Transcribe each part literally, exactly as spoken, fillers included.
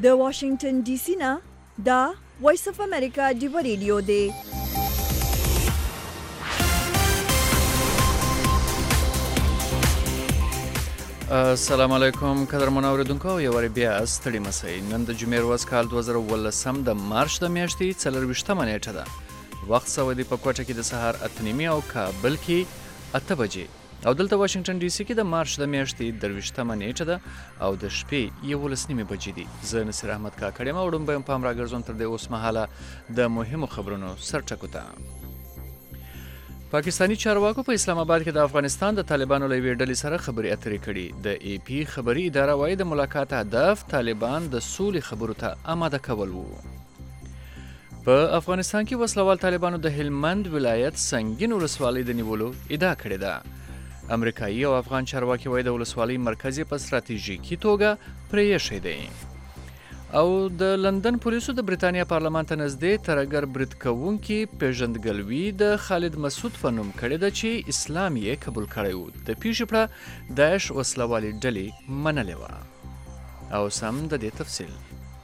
د واشنگټن ډي سي نه دا وایس اف امریکا ډیو ریډیو دی. السلام علیکم قدرمن اوریدونکو، یو واری بیا ستړي مسئ. نن د جمعې ورځ کال دوه زره اوولسم د مارچ د میاشتې څلرویشتمه نیټه ده. وخت سعودي په کوټه کې د سهار اته نیمې او کابل کې اته بجې او دلته واشنگټن ډي سي کې د مارچ د میاشتې درویشتمه نیټه ده او د شپې یولس نیمې بجې دي. زه نصیر احمد کاکړ یم او وړاندې به پام راګرځوم تر دې اوس مهاله د مهمو خبرونو سرټکو ته. پاکستانی چارواکو په اسلام آباد کې د افغانستان د طالبانو له یوې ډلې سره خبرې اترې کړي. د ای پی خبري اداره وايي د ملاقات هدف طالبان د سولې خبرو ته آماده کول وو. په افغانستان کې وسلوال طالبانو د هلمند ولایت سنگین ولسوالۍ د نیولو ادعا کړې ده. امریکایي او افغان چارواکي وايي د ولسوالۍ مرکز په ستراتیژیکي توګه پرې ایښی دی. او د لندن پولیسو د بریتانیا پارلمان ته نږدې ترهګر برید کوونکي پیژندګلوي د خالد مسعود په نوم کړې ده چې اسلام یې قبول کړی و. د پیښې پړه داعش وسلوالې ډلې منلې وه. او سم د دې تفصیل.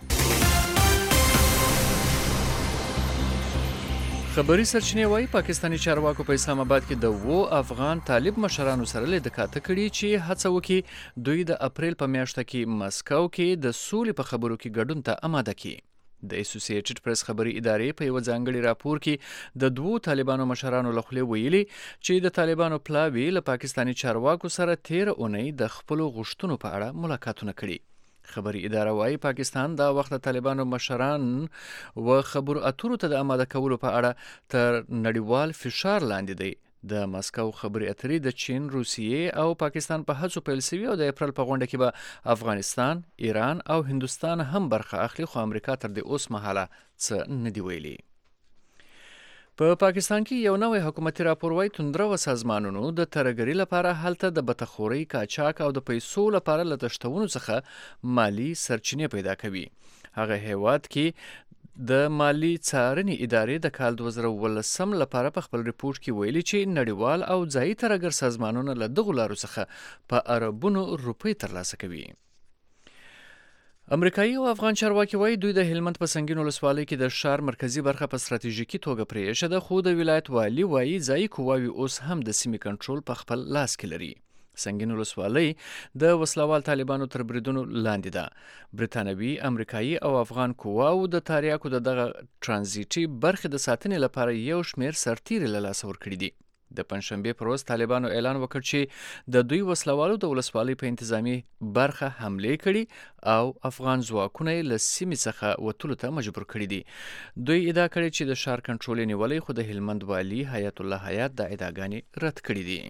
خبري سرچینې وایي پاکستانی چارواکو په اسلام آباد کې د وو افغان طالب مشرانو سره لیدنه کړې چې هڅه وکړي دوی د اپریل په میاشت کې مسکو کې د سولې په خبرو کې ګډون ته آماده کړي. د اسوسییټډ پریس خبري ادارې په یو ځانګړي راپور کې د دوو طالبانو مشرانو له خولې ویلي چې د طالبانو پلاوي له پاکستانی چارواکو سره تیر اونۍ د خپل غوښتنو په اړه ملاقاتونه کړي. خبري اداره وايي پاکستان دا وخت د طالبانو مشران و خبرو اترو ته د آماده کولو په اړه تر نړیوال فشار لاندې دی. د مسکو خبري اترې د چین، روسیې او پاکستان په هڅو پیل شوي او د اپریل په غونډه کې به افغانستان، ایران او هندوستان هم برخه اخلي، خو امریکا تر دې اوس مهاله څه نه دی ویلي. په پاکستان کې یو نوی حکومتي راپور وايي توندرو سازمانونو د ترهګرۍ لپاره هلته د بتخورۍ، قاچاق او د پیسو لپاره له تښتونو څخه مالی سرچینې پیدا کوي. هغه هیواد کې د مالی څارنې ادارې د کال دوه زره اوولسم لپاره په خپل ریپورت کې ویلي چې نړیوال او ځایي ترهګر سازمانونه له دغو لارو څخه په اربونو روپۍ ترلاسه کوي. امریکایي او افغان چارواکي وايي دوی د هلمند په سنگین ولسوالۍ کې د ښار مرکزی برخه په ستراتیژیکي توګه پرې ایښې ده، خو د ولایت والي وايي ځایي قواوې اوس هم د سیمې کنټرول په خپل لاس کې لري. سنگین ولسوالۍ د وسلوال طالبانو تر بریدونو لاندې ده. برتانوي، امریکایي او افغان قواو د تاریاکو د دغه ترانزیټي برخې د ساتنې لپاره یو شمېر سرتیري له لاسه ورکړي دي. د پنځشنبې پر ورځ طالبانو اعلان وکړ چې د دوی وسلوالو د ولسوالۍ په انتظامی برخه حملې کړي او افغان ځواکونه یې له سیمې څخه وتلو ته مجبور کړي دي. دوی ادعا کړې چې د ښار کنټرول یې نیولی، خو د هلمند والي حیات الله حیات دا ادعاګانې رد کړي دي.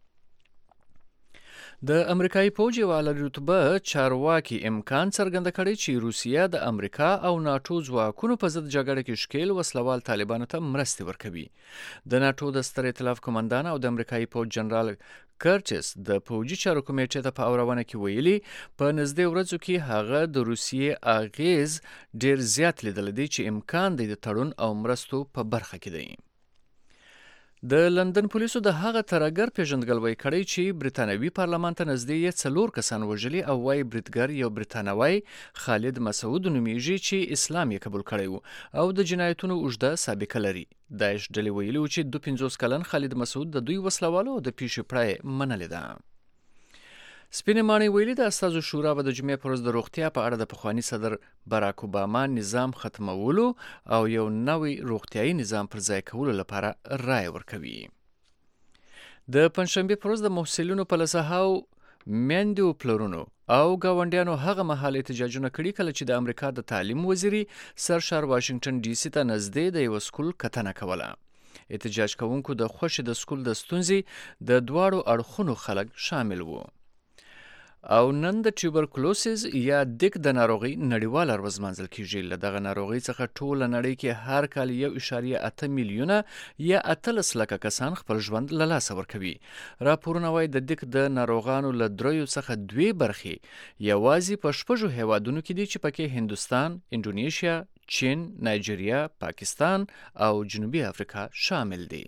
د امریکایي پوځ یو اعلی رتبه چارواکي امکان څرګنده کړی چې روسیه د امریکا او ناټو ځواکونو په ضد جګړه کې ښکیل وسلوال طالبانو ته مرستې ورکوي. د ناټو د ستر ائتلاف قومندان او د امریکایي پوځ جنرال کرټس د پوځي چارو کمیټې ته په اورونه کې ویلي په نږدې ورځو کې هغه د روسیې اغیز ډیر زیات لیدلی دی چې امکان دی د تړون او مرستو په برخه کې دی. د لندن پولیسو د هغه ترهګر پیژندګلوي کړی چې بریتانوي پارلمان ته نږدې یې څلور کسان وژلي او وايي بریدګر یو بریتانوی خالد مسعود نومیږي چې اسلام یې قبول کړی و او د جنایتونو اوږده سابقه لري. داعش ډلې ویلي و چې دوه پنځوس کلن خالد مسعود د دوی وسلوالو د پیښې پړه منلې ده. سپینې ماڼۍ ویلي د استازو شورا به د جمعې پر ورځ د روغتیا په اړه د پخواني صدر باراک اوباما نظام ختمولو او یو نوی روغتیايي نظام پر ځای کولو لپاره رایه ورکوي. د پنځشنبې پر ورځ د محصلینو په لسهاو میندو، پلرونو او ګاونډیانو هغه مهال احتجاجونه کړي کله چې د امریکا د تعلیم وزیري سرشار واشنگټن ډي سي ته نږدې د یو سکول کتنه کوله. احتجاج کوونکو د خوښې د سکول د ستونزې د دواړو اړخونو خلک شامل وو. او نن د ټیوبرکلوسیس یا دک د ناروغي نړیواله ورځ لمانځل کیږي. له دغه ناروغۍ څخه ټوله نړۍ کې هر کال یو اعشاریه اته میلیونه یا اتلس لکه کسان خپل ژوند له لاسه ورکوي. راپورونه وايي د دک د ناروغانو له دریو څخه دوې برخې یوازې په شپږو هیوادونو کې دي چې پکې هندوستان، انډونیشیا، چین، نایجیریا، پاکستان او جنوبي افریقا شامل دي.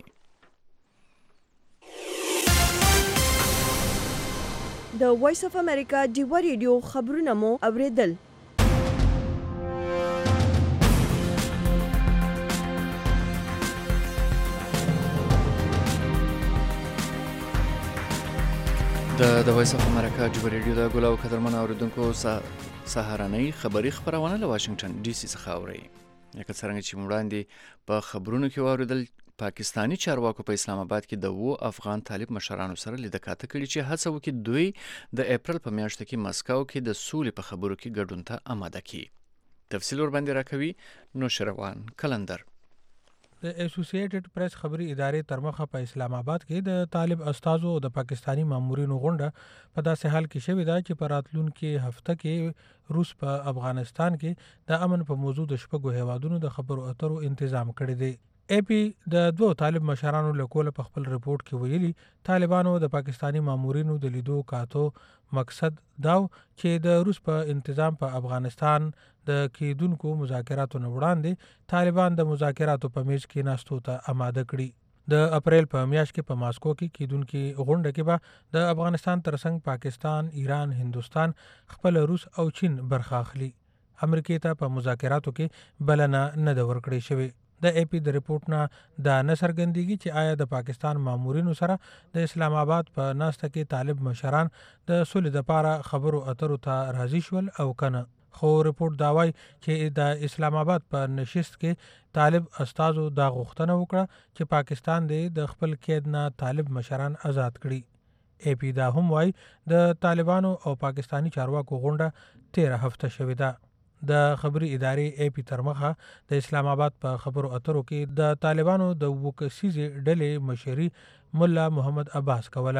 د وایس اف امریکا ډیو ریډیو خبرونه مو اوریدل. د د وایس اف امریکا جوبر ریډیو د ګل او قدرمن اوریدونکو سهارنۍ خبری خبرونه له واشنگټن ډي سي څخه اوري. لکه څنګه چې وړاندې په خبرونو کې واوریدل، پاکستانی چارواکو په اسلام آباد کې د وو افغان طالب مشرانو سره لیدل کاته کړي چې هڅه وکړي دوی د اپریل په میاشت کې مسکو کې د سولې په خبرو کې ګډون ته آماده کړي. تفصیل ور باندې راکوي نوشروان کلندر. د اسوسییټډ پریس خبري ادارې تر مخه په اسلام آباد کې د طالب استادو او د پاکستانی مامورینو غونډه په داسې حال کې شوې ده چې په راتلونکي هفته کې روس په افغانستان کې د امن په موضوع د شپږو هیوادونو د خبرو اترو تنظیم کړی دی. اے پی د دوه طالب مشرانو له کوله په خپل رپورت کې ویلي طالبانو د پاکستانی مامورینو د لیدو کاتو مقصد داو چې د روس په انتظام په افغانستان د کېدونکو مذاکراتو نه وړاندې طالبان د مذاکراتو په میز کې ناستو ته آماده کړي. د اپریل په میاشت کې په ماسکو کې کېدونکي غونډه کې به د افغانستان ترڅنګ پاکستان، ایران، هندوستان خپل روس او چین برخه اخلي. امریکا ته په مذاکراتو کې بلنه نه ده ورکړې شوې. د اے پی د رپورت نه دا نه څرګندېږي چې آیا د پاکستان مامورینو سره د اسلام آباد په ناسته کې طالب مشران د سولې لپاره خبرو اترو ته راضي شول او کنه. خو رپورت دا وایي چې د اسلام آباد په نشست کې طالب استادو دا غوښتنه وکړه چې پاکستان د خپل قید نه طالب مشران آزاد کړي. اے پی دا هم وایي د طالبانو او پاکستانی چارواکو غونډه تیره هفته شوې ده. د خبري ادارې اے پی تر مخه د اسلام آباد په خبرو اترو کې د طالبانو د وکسیزې ډلې مشري مولا محمد عباس کوله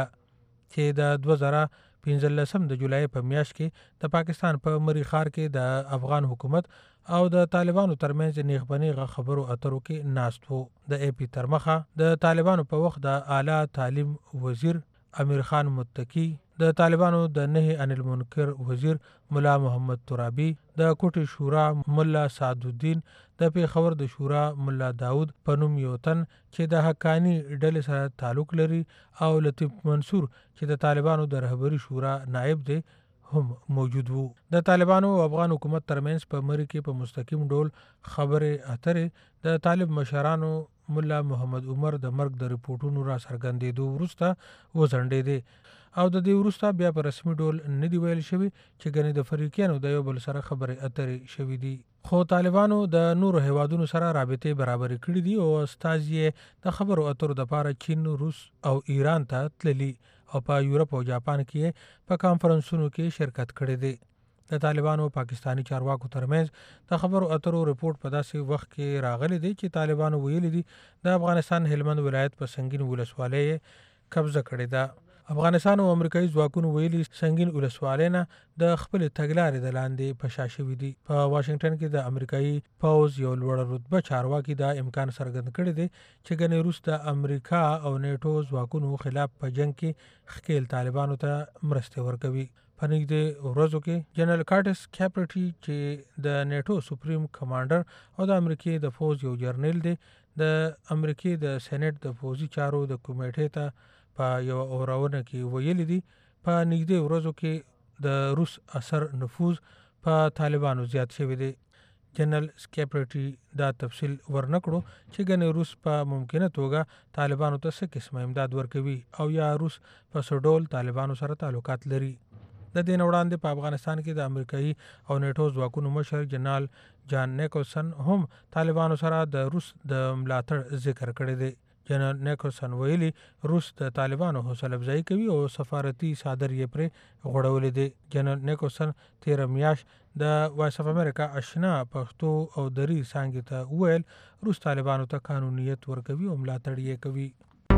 چې د دوه زره پنځلسم د جولای په میاشت کې د پاکستان په مری ښار کې د افغان حکومت او د طالبانو ترمنځ نیغبنیغه خبرو اترو کې ناست وو. د اے پی تر مخه د طالبانو په وخت د اعلی تعلیم وزیر امیر خان متقی، د طالبانو د نهي عن المنکر وزیر مولا محمد ترابی، د کوټي شورا مولا سعد الدین، د پیښور د شورا مولا داود په نوم یو تن چې د حقانی ډلې سره تعلق لري او لطیف منصور چې د طالبانو د رهبری شورا نائب دی هم موجود وو. د طالبانو او افغان حکومت ترمنځ په مری کې په مستقیم ډول خبرې اترې د طالب مشرانو مولا محمد عمر د مرګ د ریپورتونو را څرګندېدو وروسته وځنډېدې او د دې وروسته بیا په رسمي ډول نه دی ویل شوي چې ګنې د فریقیانو د یو بل سره خبرې اترې شوي دي. خو طالبانو د نورو هیوادونو سره رابطې برابرې کړي دي او استازي د خبرو اترو دپاره چین، روس او ایران ته تللي او په یورپ او جاپان کې په کانفرنسونو کې شرکت کړی دی. د طالبانو او پاکستانی چارواکو ترمنځ د خبرو اترو رپورت په داسې وخت کې راغلی دی چې طالبانو ویلي دي د افغانستان هلمند ولایت په سنگین ولسوالۍ قبضه کړې ده. افغانستان او امریکایي ځواکونو ویلي سنگین ولسوالۍ نه د خپل تګلارې د لاندې په شا شوي دي. په واشنگټن کې د امریکایي پوځ یو لوړ رتبه چارواکي دا امکان څرګند کړی دی چې ګنې روس د امریکا او نیټو ځواکونو خلاف په جنگ کې ښکیل طالبانو ته مرستې ورکوي. په نږدې ورځو کې جنرال کارټس کیپرټي چې د نیټو سپریم کمانډر او د امریکې د فوج یو جرنیل دی د امریکې د سېنات د فوجي چارو د کمیټې ته په یو اورونه کې ویلي دي په نږدې ورځو کې د روس اثر نفوذ په طالبانو زیات شوی دی. جنرال سکیپرټي دا تفصیل ورنکړو چې ګنې روس په ممکنه توګه طالبانو ته څه قسمه امداد ورکوي او یا روس په څه ډول طالبانو سره تعلقات لري. د دې نه وړاندې په افغانستان کې د امریکایي او نیټو ځواکونو مشر جنرال جان نیکلسن هم طالبانو سره د روس د ملاتړ ذکر کړی دی. جنرال نیکلسن ویلي روس د طالبانو حوصله افزایي کوي او سفارتي څادر یې پرې غوړولی دی. جنرال نیکلسن تیره میاشت د وایس اف امریکا اشنا پښتو او دری څانګې ته وویل روس طالبانو ته قانونیت ورکوي او ملاتړ یې کوي.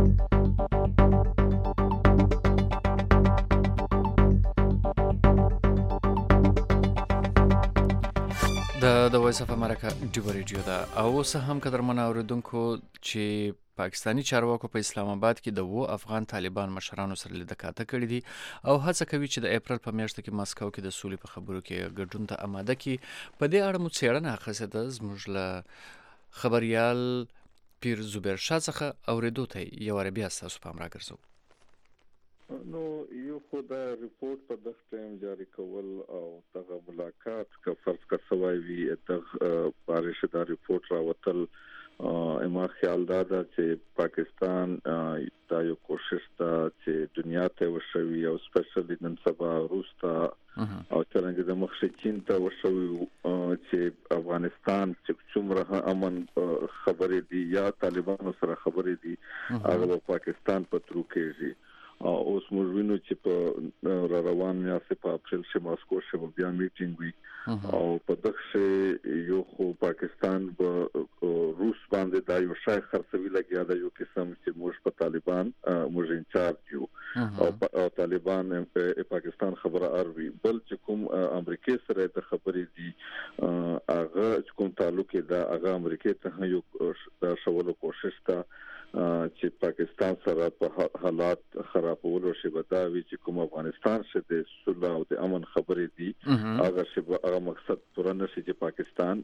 د د وایس اف امریکا ډیو ریډیو ده او اوس هم قدرمن اوریدونکو چې پاکستانی چارواکو په اسلام آباد کې د وو افغان طالبان مشرانو سره لیدل کاته کړي دي او هڅه کوي چې د اپریل په میاشت کې مسکو کې د سولې په خبرو کې ګډون ته آماده کړي. په دې اړه مو څېړنه اخیستې ده زموږ له خبریال پیر زبیر شاه څخه اورېدو ته یو وار بیا ستاسو پام راګرځو. نو یو خو دا ریپورت په دغه ټایم جاری کول او دغه ملاقات که فرض که سوای وي دغه بارش دا ریپورت راوتل اما خیال دا ده چې پاکستان دا یو کوشش ده چې دنیا ته وشوي او سپیشلی نن سبا روس ته او څنګه د مخ چین ته وشوي چې افغانستان چې څومره امن خبرې دي یا طالبانو سره خبرې دي هغه پاکستان په ترو کېږي او اوس موږ وینو چې په را روان میاشتې په اپریل کې ماسکو کې بیا میټینګ وي او په دغه یو خو پاکستان به روس باندې دا یو شای خرڅوي لګیا دا یو قسم چې موږ په طالبان موږ انچارج یو او طالبان پاکستان خبره اروي بل چې کوم امریکای سره د خبرې دي هغه کوم تعلق دا هغه امریکای ته یو دا شولو کوشش تا چې پاکستان سره په حالات خرابولو شي بداوي چې کوم افغانستان شه د صلح او د امن خبرې دي هغه شه هغه مقصد پوره شي چې پاکستان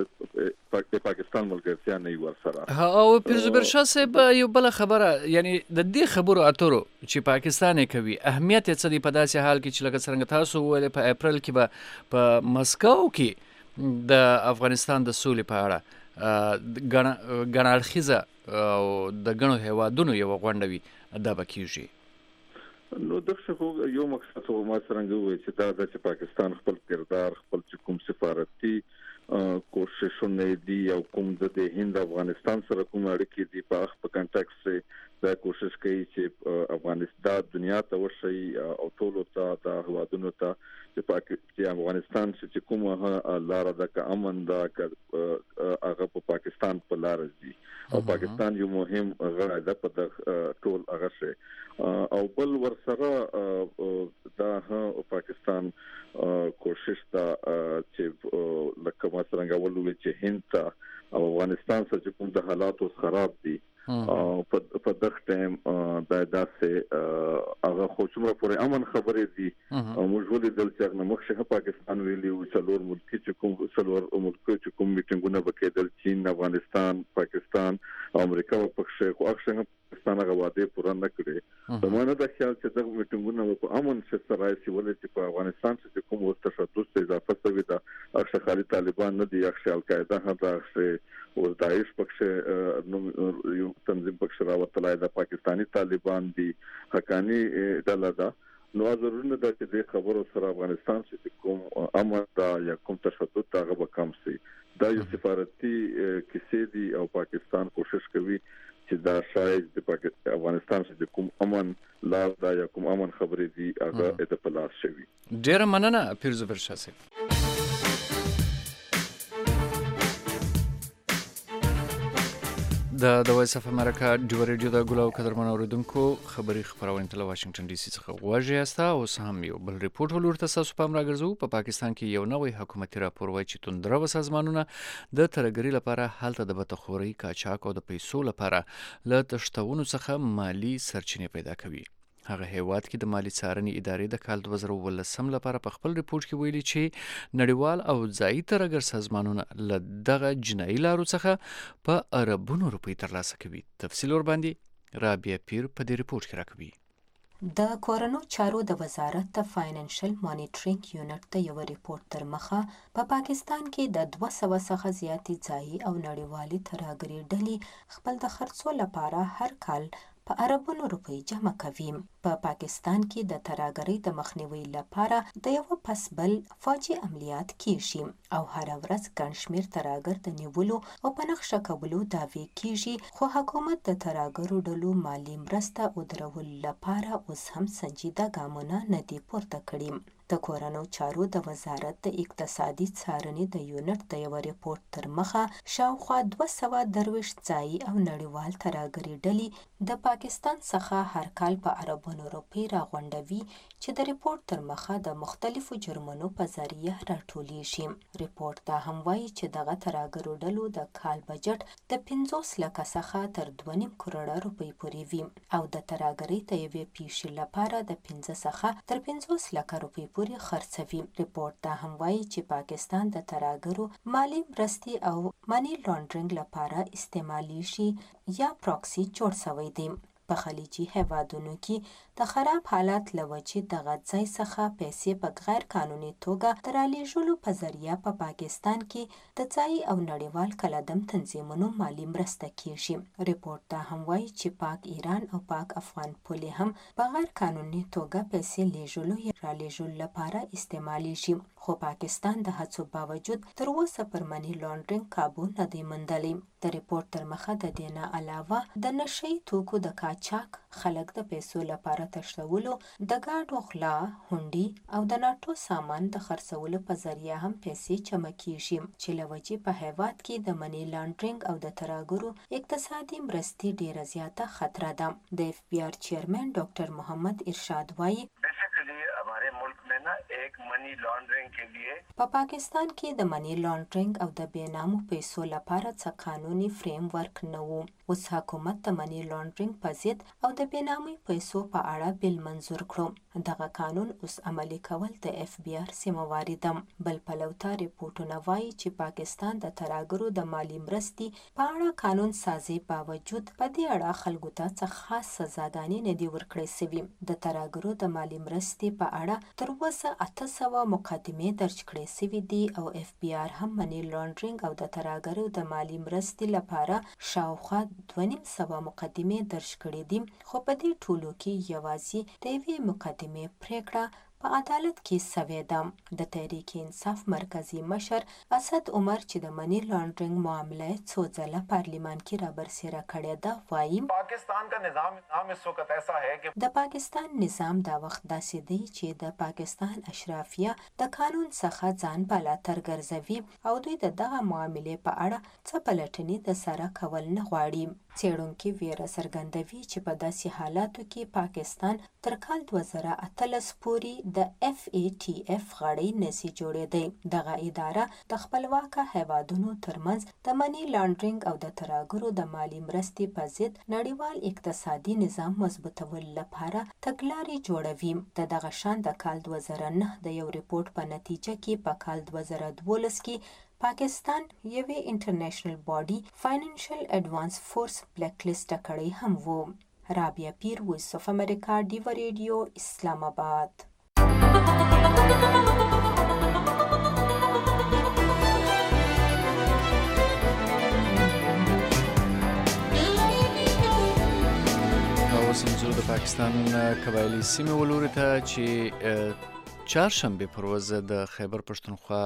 پاکستان ملګرتیا نه وي ورسره او پیرزبر شاه صاحب یو بل خبره یعنی د دې خبرو اترو چې پاکستان کوي اهمیت یې څه دی په داسې حال کې چې لکه څنګه تاسو ویل په اپریل کې به په مسکو کې د افغانستان د سولې په اړه ګڼ اړخیزه او د ګڼو هیوادونو یو غونډه وي دا به کیږي نو دغه یو مقصد خو ما څنګه وایي چې دا د پاکستان خپل کردار خپل کوم سفارتي کوششونه دي او کوم د هند افغانستان سره کوم اړیکې دي په خپل کنټکست کې دا کوشش کوي چې افغانستان دنیا ته ورشي او ټول ته د هوادونو ته چې پاکستان افغانستان چې کومه لار د امن دا هغه په پاکستان په لار دي او پاکستان یو مهم غړی ده په ټول هغه شي او بل ورسره دا پاکستان کوشش دا چې لکه مثلا ولول چې هند ته او افغانستان سره کوم د حالاتو خراب دي او په دغه ټایم دا داسې هغه خو څومره پورې امن خبرې دي او موږ ولې دل چې هغه مخشه پاکستان ویلي او څلور ملک چې کوم څلور ملک چې کوم میټینګونه وکړل چین افغانستان پاکستان او امریکا په پخشه خو اکثر پاکستان هغه وعده پوره نه کړې په معنی دا خیال چې دغه میټینګونه په امن سره راځي ولې چې په افغانستان کې کوم تشدد ته اضافه شوی دا اکثر خالي طالبان نه دي اکثر القاعده هم دا او داعش پکشه نو یو تنظیم پکشه راوتلای د پاکستانی طالبان دي حقانی ډله ده نو ضروري ده چې د خبرو سره افغانستان چې کوم امر دا یا کوم تشدد هغه به کم شي دا یو سفارتي کیسې دي او پاکستان کوشش کوي چې دا شاید د پاکستان افغانستان چې کوم امن لار دا یا کوم امن خبرې دي هغه د پلاس شوی ډیر مننه پیرزبر شاه صاحب د د وایس اف امریکا ډیو ریډیو د ګلو قدرمن اوریدونکو خبري خبرونه تل واشنگټن ډي سي څخه غواړي استا او هم یو بل ریپورت ولورته تاسو په امر راګرځو په پاکستان کې یو نوې حکومتي راپور وایي چې توندره وسازمانونه د ترګری لپاره حالت د بتخوري کاچاک او د پیسو لپاره له تشتونو څخه مالی سرچینې پیدا کوي هغه هیواد کې د مالی څارنې ادارې د کال دوه زره ولسم لپاره په خپل ریپورت کې ویلي چې نړیوال او ځایي ترګر سازمانونه له دغه جنایي لارو څخه په اربونو روپۍ ترلاسه کوي تفصیل ور باندې رابعه پیر په دې ریپورت کې راکوي د کورونو چارو د وزارت د فاینانشل مانیټرینګ یونټ د یو ریپورت تر مخه په پا پاکستان کې د دوه سوه څخه زیاتې ځایي او نړیوالي ترګري ډلې خپل د خرڅو لپاره هر کال په اربونو روپۍ جمع کوي په پا پاکستان کې د ترګرۍ د مخنیوي لپاره د یو پس بل فوجي عملیات کیږي او هر ورځ ګڼ شمېر ترګر د نیولو او په نقشه کولو دعوې کیږي خو حکومت د ترګرو ډلو مالی مرسته او درولو لپاره اوس هم سنجیده ګامونه نه دي پورته کړي د کورونو چارو د وزارت د اقتصادي څارنې د یونټ د یو ریپورت تر مخه شاوخوا دوه سوه درویشت ځایي او نړیوال ترګري ډلې د پاکستان څخه هر کال په اربونو روپۍ راغونډوي چې د ریپورت تر مخه د مختلفو جرمونو په ذریعه راټولیږي ریپورت دا هم وایي چې دغه ترګرو ډلو د کال بجټ د پنځوس لکه څخه تر دوه نیم کروړه روپۍ پورې وي او د ترګرۍ د یوې پیښې لپاره د پنځه څخه تر پنځوس لکه روپۍ پورې خرڅوي ریپورت دا هم وایي چې پاکستان د ترګرو مالی مرستې او مانی لانډرینګ لپاره استعمالي شي یا پراکسي جوړ شوی دی په خلیجي هیوادونو کې د خراب حالات له وجې د غځای څخه پیسې په غیر قانوني توګه د رالیږلو په ذریعه په پاکستان کې د ځایي او نړیوال کلدم تنظیمونو مالي مرسته کیږي. ریپورت دا هم وایي چې پاک ایران او پاک افغان پولې هم په غیر قانوني توګه پیسې لیږلو یا رالیږلو لپاره استعمالیږي، خو پاکستان د هڅو باوجود تر اوسه پر منی لانډرینګ کابو نه دی موندلی. د ریپورت تر مخه د دې نه علاوه د نشهیي توکو د قاچاق، خلک د پیسو لپاره تښتولو، د ګاډو غلا، هونډې او د ناټو سامان د خرڅولو په ذریعه هم پیسې جمع کیږي، چې له وجې په هیواد کې د منی لانډرینګ او د ترهګرو اقتصادي مرستې ډیره زیاته خطره ده. د اف بی آر چیرمن ډاکټر محمد ارشاد وایي په پاکستان کې د منی لانډرینګ او د بېنامو پیسو لپاره څه قانوني فریم ورک نه و. اوس حکومت د منی لانډرینګ په ضد او د بېنامي پیسو په اړه بل منظور کړو. دغه قانون اوس عملي کول د اف بی آر ذمہواري ده. بل پلو ته ریپورټونه وایي چې پاکستان د ترهګرو د مالي مرستې په اړه قانون سازي باوجود په دې اړه خلکو ته څه خاص سزاګانې نه دي ورکړې سوي. د ترهګرو د مالي مرستې په اړه تر اوسه اته سوه مقدمې درج کړې سوي دي او اف بی آر هم منی لانډرینګ او د ترهګرو د مالي مرستې لپاره شاوخوا دوه نیم سوه مقدمې درج کړې دي، خو په دې ټولو کې یوازې د یوې مقدمې پریکړه په عدالت کې سوې ده. د تحریک انصاف مرکزی مشر اسد عمر چې د منی لانډرینګ معامله څو ځله پارلیمان کې رابرسېره کړې ده وایي پاکستان کا نظام نظام اس وقت ایسا ہے کہ د پاکستان نظام دا وخت داسې دی چې د پاکستان اشرافیه د قانون څخه ځان بالاتر ګرځوي او دوی د دغه معاملې په اړه څه پلټنې د سره کول نه غواړي. څېړونکي ویره څرګندوي چې په داسې حالاتو کې پاکستان تر کال دوه زره اتلس پورې د اف ای ټي اف غړی نشي جوړېدی. دغه اداره د خپلواکه هیوادونو ترمنځ د منی لانډرینګ او د ترهګرو د مالي مرستې په ضد نړیوال اقتصادي نظام مضبوطولو لپاره تګلارې جوړوي. د دغه شان د کال دوه زره نه د یو ریپورت په نتیجه کې په کال دوه زره دولس کې پاکستان یوې انټرنیشنل باډي فاینانشل اډوانس فورس بلیک لیسټ کړی هم و. رابعه پیر، وایس اف امریکا، ډیوا ریډیو، اسلام آباد. اوس هم زه د پاکستان قبایلي سیمې ولوري ته چې چهارشنبې پر ورځ د خیبر پښتونخوا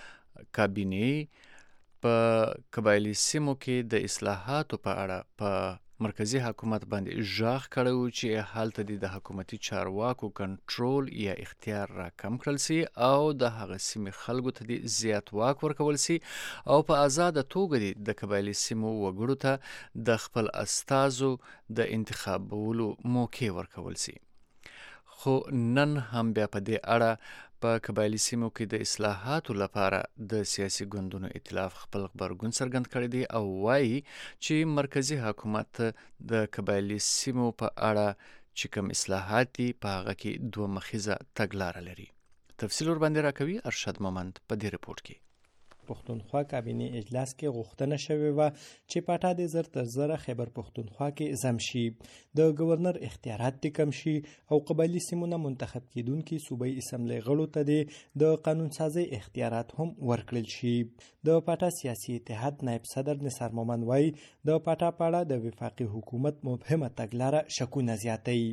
کابینې په قبایلي سیمو کې د اصلاحاتو په اړه په مرکزی حکومت باندې ژغ کړی و چې هلته د حکومتي چارواکو کنټرول یا اختیار را کم کړل سي او د هغه سیمې خلکو ته زیات واک ورکول سي او په آزاده توګه د قبایلي سیمو وګړو ته د خپل استازو د انتخابولو موقع ورکول سي. خو نن هم بیا په دې اړه په قبایلي سیمو کې د اصلاحاتو لپاره د سیاسي ګوندونو ائتلاف خپل غبرګون څرګند کړی دی او وایي چې مرکزی حکومت د قبایلي سیمو په اړه چې کوم اصلاحات دي په هغه کې دوه مخیزه تګلاره لري. تفصیل ورباندې راکوي ارشد مومند په دې رپورت کې. پښتونخوا کابینې اجلاس کې غوښتنه شوې وه چې پاټا د زر تر زره خیبر پښتونخوا کې ضم شي، د گورنر اختیارات دې کم شي او قبایلي سیمونه منتخب کیدونکي صوبایي اسمبلی غړو ته د قانون سازي اختیارات هم ورکړل شي. د پاټا سیاسي اتحاد نائب صدر نثار مومند وایي د پاټا په اړه د وفاقي حکومت مبهمه تګلاره شکونه زیاتوي.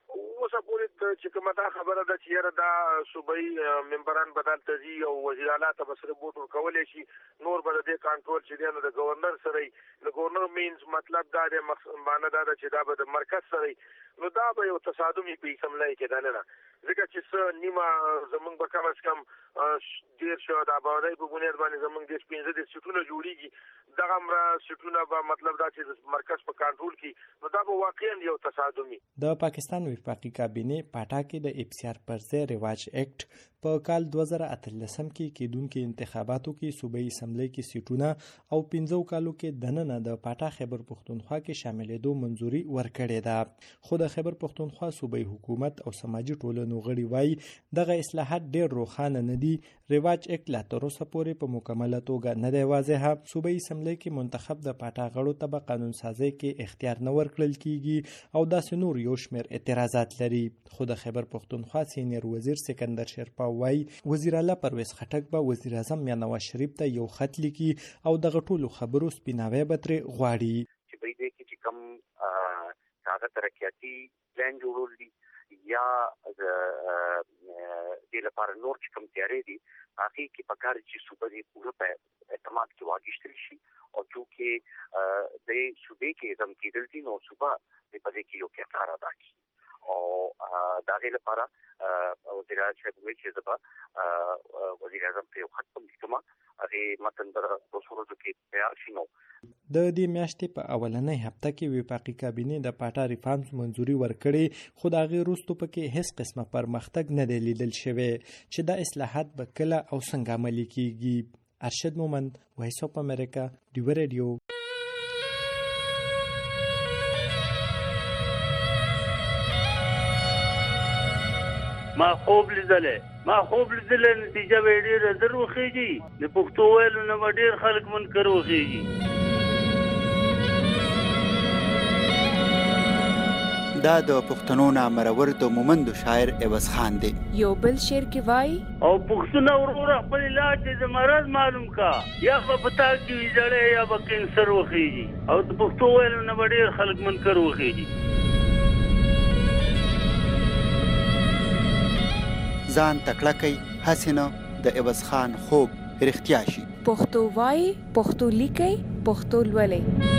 چې کومه دا خبره ده چې یاره دا صوبایي ممبران بدل تزي او وزیر اعلی ته بسره بوټ ورکولی شي، نور به د دې کنټرول چې دی نو د گورنر سره د گورنر مینز مطلب دا دی معنی دا ده چې دا به د مرکز سره نو دا به یو تصادمي په اسمبلی کې ده نه ځکه چې څه نیمه زمونږ به کم از کم ډېر شو د آبادۍ په بنیاد باندې زمونږ دېرش پنځه دېرش سیټونه جوړېږي، دغه همره سیټونه به مطلب دا چې د مرکز په کنټرول کې نو دا به واقعا یو تصادمي. د پاکستان وفاقي کابینې پاټا کې د ابسیار پرځای رواج اکټ په کال دوه زره اتلسم کې کېدونکو انتخاباتو کې صوبایي اسمبلی کې سیټونه او پنځو کالو کې دننه د پاټا خیبر پښتونخوا کې شاملېدو منظوري ورکړې ده، خو د خیبر پښتونخوا صوبایي حکومت او سماجي ټولنو پارلمانونو غړي وایي دغه اصلاحات ډېر روښانه نه دي. رواج اکټ لا تر اوسه پورې په مکمله توګه نه دی واضحه. صوبایي اسمبلی کې منتخب د پاټا غړو ته به قانون سازۍ کې اختیار نه ورکړل کیږي او داسې نور یو شمېر اعتراضات لري. خو د خیبر پښتونخوا سینیر وزیر سکندر شیرپا وایي وزیر اعلی پرویز خټک به وزیر اعظم یا نواز شریف ته یو خط لیکي او دغه ټولو خبرو سپیناوی به ترې غواړي. چې په دې کې چې کوم هغه ترقیاتي پلان جوړول دي یا د لپاره نور چې کوم تیارې دي هغه کې په کار چې صوبه دې پوره په اعتماد کې واګشتل شي او چې د صوبې کې زم کېدل دي نو صوبه د پدې کې یو کردار ادا کوي او دا غي لپاره وزیر اعظم چې زبا وزیر اعظم په خط په لیکما هغه متن در رسولو کې تیار شي. نو د دې میاشتې په اولنۍ هفته کې وفاقي کابینې د پاټا ریفارمز منځوري ورکړې خو د هغې وروستو پکې هیڅ قسمه پرمختګ نه دی لیدل شوی چې دا اصلاحات به کله او څنګه عملي کیږي. ارشد مومند، وایس اف امریکا، ډیوه ریډیو. ما خوب لیدلې ما خوب لیدلې نتیجه به ډېره زر وخیږي. د پښتو ویلو نه به ډېر خلک منکر وخیږي. دا د پښتنو نامرور د مومندو شاعر عوض خان دی. یو بل شعر کې وای او پښتون ورور خپل علاج د مرض معلوم کا یا په پتا کې جړې یا په کینسر وخیږي او د پښتو ویلو نه به ډېر خلک منکر وخیږي. ځان تکړه کوي هسې نه د عوض خان خوب رښتیا شي. پښتو وای، پښتو لیکي، پښتو لولي.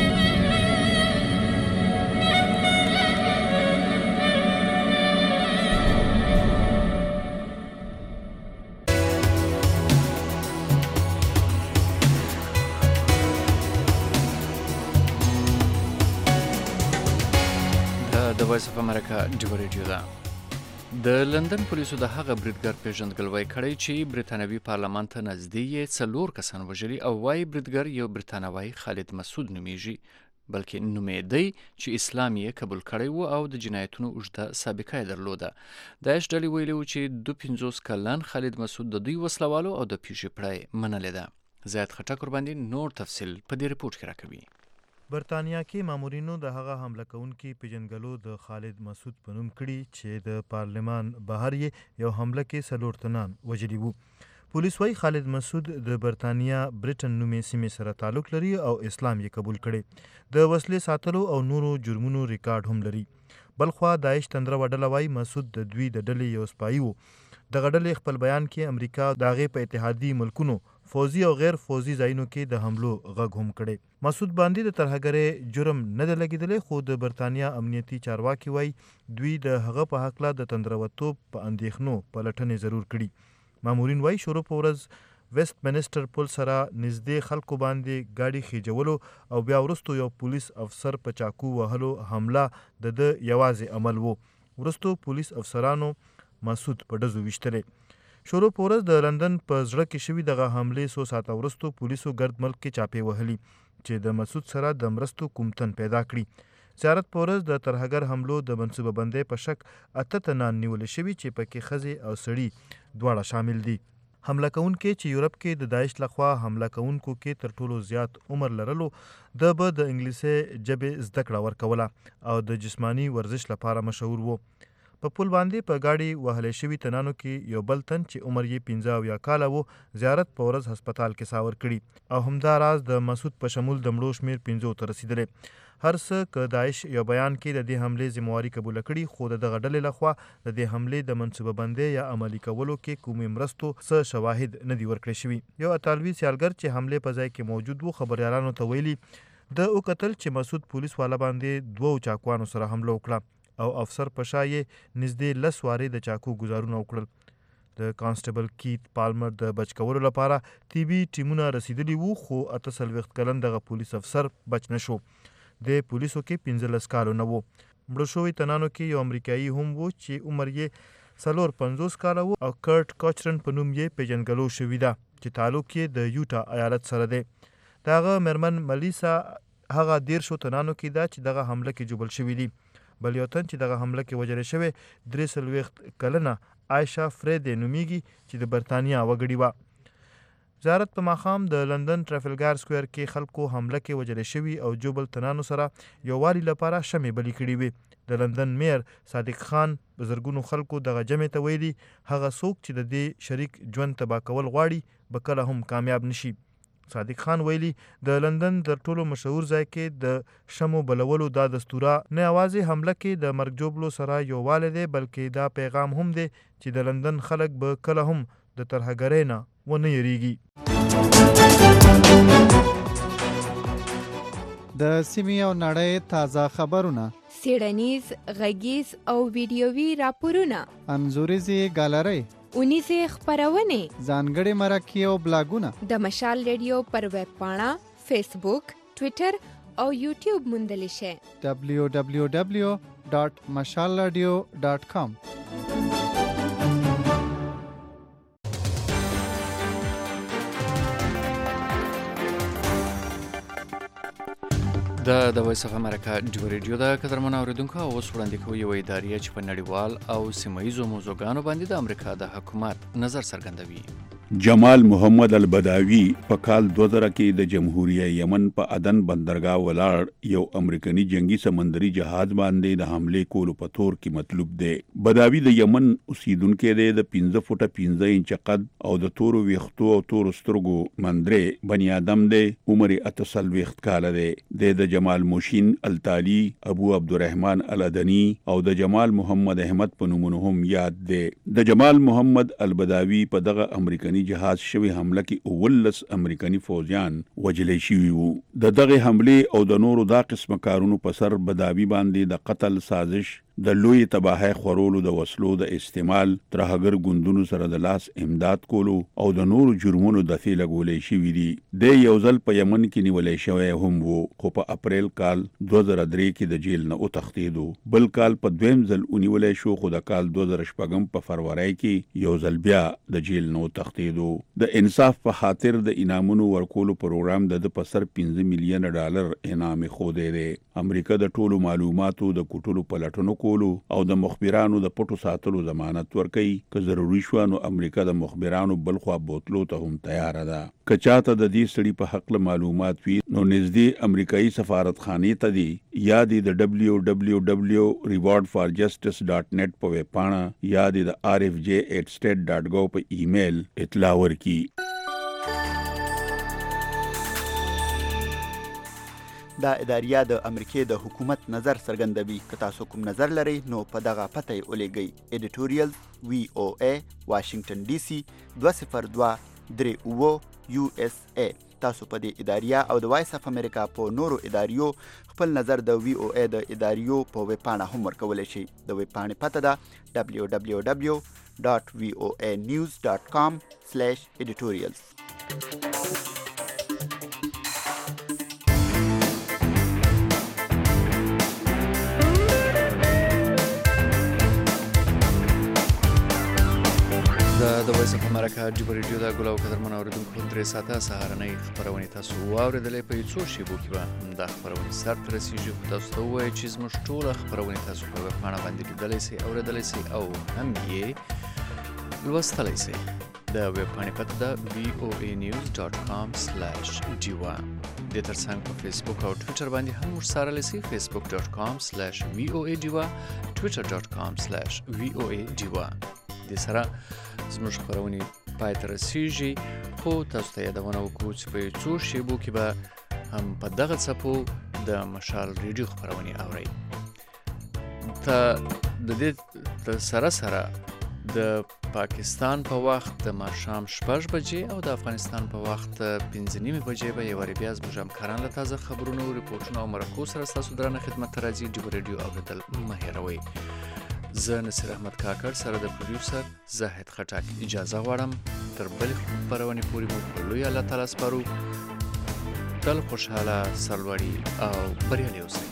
د وایس اف امریکا ډیوه ریډیو ده. د لندن پولیسو د هغه بریدګر پیژندګلوي کړی چې برتانوي پارلمان ته نږدې څلور کسان وژلي او وايي بریدګر یو برتانوي خالد مسعود نومیږي بلکې نومیدی چې اسلام یې قبول کړی و او د جنایتونو اوږده سابقه یې درلوده. داعش ډلې ویلي و چې دوه پنځوس کلن خالد مسعود د دوی وسلوالو او د پیښې پړی منلې ده. زیات خټک ورباندې نور تفصیل په دې ریپورت کې راکوي. برطانیا کې مامورینو د هغه حمله کوونکي پیژنګلو د خالد مسعود په نوم کړي چې د پارلمان بهر یې یو حمله کې څلور تنان وژلي وو. پولیس وايي خالد مسعود د برطانیا برټن نومې سیمې سره تعلق لري او اسلام یې قبول کړي. د وسلې ساتلو او نورو جرمونو ریکارډ هم لري. بلخوا داعش تندره وډله وايي مسعود د دوی د ډلې یو سپایي وو. دغه ډلې خپل بیان کې امریکا د هغې په اتحادي ملکونو فوزي او غیر فوزي ځایونو کې د حملو غږ هم کړی. مسعود باندې د ترهګرۍ جرم نه دی لګېدلی خو د برطانیا امنیتي چارواکي وایي دوی د هغه په هکله د تندروتوب په اندېښنو پلټنې ضرور کړي. مامورین وایي شروع په ورځ ویسټ منسټر پل سره نږدې خلکو باندې ګاډي خیجولو او بیا وروستو یو پولیس افسر په چاقو وهلو حمله د ده یوازې عمل و. وروستو پولیس افسرانو مسعود په ډزو ویشتلی. شروع په ورځ د لندن په زړه کې شوي دغه حملې څو ساعته وروستو پولیسو ګرد ملک کې چاپې وهلي چې د مسعود سره د مرستو کوم تن پیدا کړي. زیارت په ورځ د ترهګر حملو د منصوبه بندۍ په شک اته تنان نیولې شوي چې پکې ښځې او سړي دواړه شامل دي. حمله کوونکي چې یورپ کې د داعش لخوا حمله کوونکو کې تر ټولو زیات عمر لرلو د به د انګلیسي ژبې زده کړه ورکوله او د جسمانی ورزش لپاره مشهور وو. په پل باندې په گاډي وهلې شوي تنانو کې یو بل تن چې عمر یې پنځه اویا کاله و زیارت په ورځ هسپتال کې ساور کړي او همداراز د مسعود په شمول د مړو شمېر پنځو ته رسېدلی. هر څه که داعش یو بیان کې د دې حملې ذمواري قبوله کړي خو د دغه ډلې لخوا د دې حملې د منصوبه بندۍ یا عملي کولو کې کومې مرستو څه شواهد نه دي ورکړی شوي. یو اطالوي سیالګر چې حملې په ځای کې موجود و خبریالانو ته ویلي د وکتل چې مسعود پولیس والا باندې دوو چاقوانو سره حمله وکړه او افسر په شا یې نږدې لس وارې د چاقو ګزارونه وکړل. د کانسټیبل کیت پالمر د بچ کولو لپاره طبي ټیمونه رسیدلي وو خو اته څلوېښت کلن دغه پولیس افسر بچ نه شو. د پولیسو کې پنځلس کالو نه وو. مړه شوي تنانو کې یو امریکایي هم وو چې عمر یې څلور پنځوس کاله وو او کرټ کاچرن په نوم یې پیژنګلو شوي ده چې تعلق یې د یوټا ایالت سره دی. د هغه مېرمن ملیسا هغه دیرشو تنانو کې ده چې دغه حمله کې جوبل شوي دي. بل یو تن چې دغه حمله کې وژل شوی درې څلوېښت کلنه عایشه فریدې نومیږي چې د برتانیا وګړې وه. وزارت په ماښام د لندن ټرافلګار سکویر کې خلکو حمله کې وژل شوي او جوبل تنانو سره یووالي لپاره شمې بلې کړي وې. د لندن میر صادق خان په زرګونو خلکو دغه جمع ته ویلي هغه څوک چې د دې شریک ژوند تباه کول غواړي به کله هم کامیاب نشي. صادق خان ویلي د لندن تر ټولو مشهور ځای کې د شمو بلولو دا دستوره نه یوازې حمله کې د مرګ جوبلو سره یووالی دی بلکې دا پیغام هم دی چې د لندن خلک به کله هم د ترهګرۍ نه ونه یریږي. د سیمې او نړۍ تازه خبرونه، څېړنیز، غږیز او ویډیوي راپورونه، انځوریزې ګالرۍ، اونیزې خپرونې، ځانګړي مرکې او بلاګونه د مشال ریډیو پر ویب پاڼه، فیسبوک، ټویټر او یوټیوب موندلی شئ. دبلیو دبلیو دبلیو ډاټ مشال رادیو ډاټ کام. د د وایس اف امریکا ډیو ریډیو د قدرمن اوریدونکو اوس وړاندې کوي یو ادارې چې په نړیوال او سیمه ییزو موضوعګانو باندې د امریکا د حکومت نظر څرګندوي. جمال محمد البداوی په کال دوه زره کې د جمهوریت یمن په عدن بندرګاه ولاړ یو امریکایي جنگي سمندري جهاز باندې د حمله کولو په تور کې مطلوب دی. بداوی د یمن اوسیدونکو دی، د پنځه فوټه پنځه انچ قد او د تورو ویښتو او تورو سترګو مندرې بنی آدم دی. عمر اته څلوېښت کاله دی. د جمال موشین التالی، ابو عبدالرحمن الادنی او د جمال محمد احمد په نومونو هم یاد دی. د جمال محمد البداوی په دغه امریکایي جهاز شوی حمله کې اولس امریکایي فوجیان وژل شوي وو. د دغه حمله او د نورو دا قسمه کارونو په سر بداوی باندې د قتل سازش، د لوی تباہی خورولو، د وسلو د استعمال، ترهګر ګوندونو سره د لاس امداد کولو او د نورو جرمونو د فعل غولې شوی دي. د یو ځل په یمن کې نیولې شوی هم وو، خو په اپریل کال دوه زره درې کې د جیل نه وتښتېدو. بل کال په دویم ځل ونیولې شو، خو د کال دوه زره شپږم په فروری کې یو ځل بیا د جیل نه وتښتېدو. د انصاف په خاطر د انعامونو ورکولو پروګرام د په سر پنځه میلیونه ډالر انعام خوده دی. امریکا د ټولو معلوماتو د کوټلو پلټنو کولو او د مخبرانو د پټو ساتلو ضمانت ورکوي. که ضروري شوه نو امریکا د مخبرانو بلخوا بوتلو ته هم تیار ده. که چاته د دې سړي په حق معلومات وي نو نږدې امریکایي سفارتخانې ته دی یا د ډبلیو ډبلیو ډبلیو ریوارډ فار جسټس ډاټ نیټ په ویب پاڼه یا د آر اف جے ایٹ سټیټ ډاټ ګو په ایمیل اطلاع ورکړي. دا اداریه د امریکای د حکومت نظر څرګندوي. که تاسو کوم نظر لرئ نو په دغه پته یې ولېږئ. ایډیټوریل وی او ای واشنگټن ډي سي دوه صفر دوه درې اووه یو اس ای. تاسو په دې اداریه او د وایس اف امریکا په نورو اداریو خپل نظر د وی او ای د اداریو په ویب پاڼه هم ورکولی شئ. د ویب پاڼې پته ده دبلیو دبلیو دبلیو ډاټ وی او ای نیوز ډاټ کام سلیش ایډیټوریلز. د وایس اف امریکا ډیو ریډیو د ګلو قدرمن اوریدونکو درې ساعته سهارنۍ خبرونه تاسو واوریدلې. په څو شیبو کې به دا خبرونه سر ته رسیږي. خو تاسو ته وایي چې زموږ ټوله خبرونه تاسو په ویب پاڼه باندې لیدلی سئ، اوریدلی سئ او هم یې لوستلی سئ. د ویب پاڼې پته ده وی او ای نیوز ډاټ کام سلیش ډیوا. د ترڅنګ په فیسبوک او ټویټر باندې هم موږ څارلی سئ. فیسبوک ډاټ کام سلیش وی او ای ډیوا، ټویټر ډاټ کام سلیش وی او ای ډیوا. د سره زموږ خبرونې پای ته رسیږي، خو تاسو ته یادونه وکړو چې په څو شیبو کې به هم په دغه څپو د مشال ریډیو خبرونې اورئ. ته د دې سره سره د پاکستان په وخت د ماښام شپږ بجې او د افغانستان په وخت پنځه نیمې بجې به یو وارې بیا زموږ همکاران له تازه خبرونو، ریپورټونو او مرکو سره ستاسو درانه خدمت ته راځي. ډیو ریډیو اورېدل مه هېروئ. زه نصیر احمد کاکړ سره د پروډیوسر زاهد خټک اجازه غواړم. تر بلې خپرونې پورې مو په لوی الله تعالی سپارو. تل خوشحاله، سرلوړي او بریالي اوسئ.